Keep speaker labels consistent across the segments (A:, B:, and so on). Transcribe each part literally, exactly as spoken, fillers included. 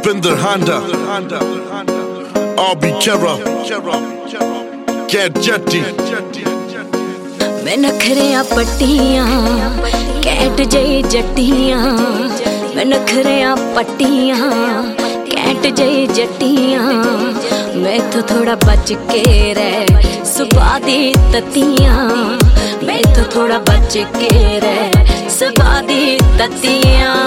A: Rupinder Honda, R B Kera, Cat Jetty.
B: मैं नखरिया पट्टियां cat जई जट्टियां, मैं नखरिया पट्टियां कैट जई जट्टियां। मैं तो थोड़ा बच के रह सुबह दी तत्तियां, मैं तो थोड़ा बच के रह सुबह दी तत्तियां।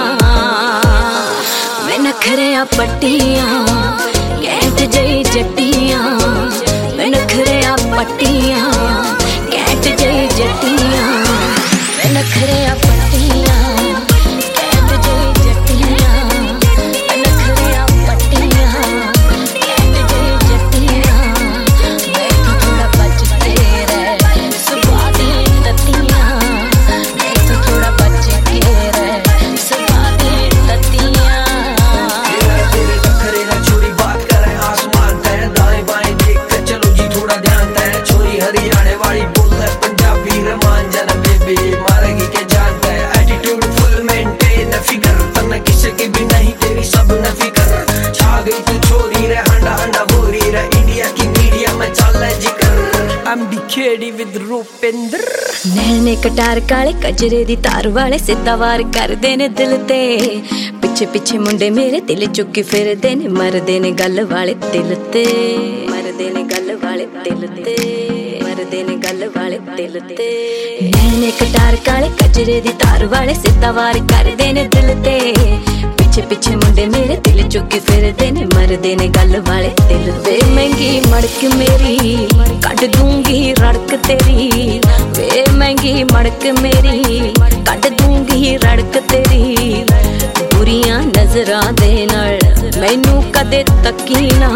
B: मैं नखरिया पट्टियां कैट जई जट्टियां, मैं नखरिया पट्टियां कैट जई जट्टियां। मैं नखरिया पट्टियां कैट जई जट्टियां, मैं नखरिया पट्टियां कैट जई जट्टियां। मैं तो थोड़ा बच के रह सुबह दी तत्तियां, मैं तो थोड़ा बच के रह सुबह दी तत्तियां।
C: तेरे नखरे ना छोरी बात करे आसमान तय, दाएं बाएं देख कर चलो जी थोड़ा ध्यान तय। छोरी हरियाणे वाली बोल है पंजाबी रमान जन बेबी मारेगी के जानता है। एटीट्यूड फुल मेंटेन फिगर तन किसी की भी नहीं तेरी सब न फिकर। छा गई तू छोरी रे हंडा हंडा बोरी रे इंडिया की मीडिया में चल जिक्र। I'm the Kedi with Rupinder।
B: नैने कटार काले कजरे दी तार वाले सिद्धा वार करदे ने दिल ते, पिछे पिछे मुंडे मेरे दिल चुकी फिरदे ने, मरदे ने गल वाले दिल ते, मरदे ने गल वाले दिल ते, मरदे ने गल वाले दिल ते। नैने कटार काले कजरे दी तार वाले सिद्धा वार करदे ने दिल ते, पिछे पिछे मुंडे मेरे दिल चुकी फिरदे ने, मरदे ने गल वाले दिल ते। महंगी मड़क मेरी कट दूंगी रड़क तेरी, वे महंगी मड़क मेरी कट दूंगी रड़क तेरी। बुरियां नजरां दे नाल मैनू कदे तकी ना,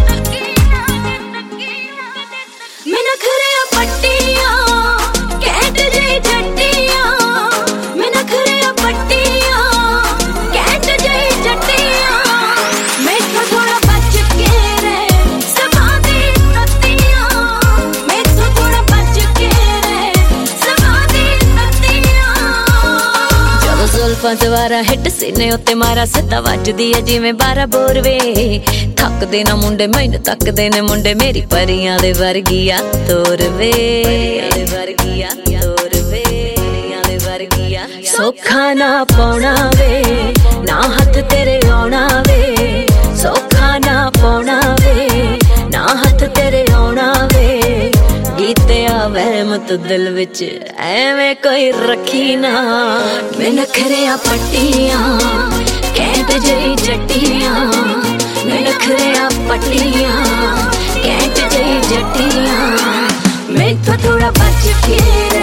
B: मैं नखरिया पट्टियां कैट जई जट्टियां, मैं नखरिया पट्टियां कैट जई जट्टियां। मैं तो थोड़ा बच के रह सुबह दी तत्तियां, मैं तो थोड़ा बच के रह सुबह दी तत्तियां। जदों जुल्फां दवारा हिट सीने उत्ते मारा सिद्धा वजदी है जिवें बारह बोरवे। थकदे ना मुंडे मैनू तकदे ने मुंडे, मेरी परियां दे वर्गिया तोर वे, दे वर्गिया तोर वे, परियां दे वर्गिया। सौखा ना पौना वे ना हथ तेरे आउणा वे, सौखा ना पौना वे ना हथ तेरे आउणा वे। गीते आवे मत दिल विच एवें कोई रखी ना, मैं नखरिया पट्टियां कैट जई जट्टियां, मैं नखरिया पट्टियां कैट जई जट्टियां। मैं तो थोड़ा बच के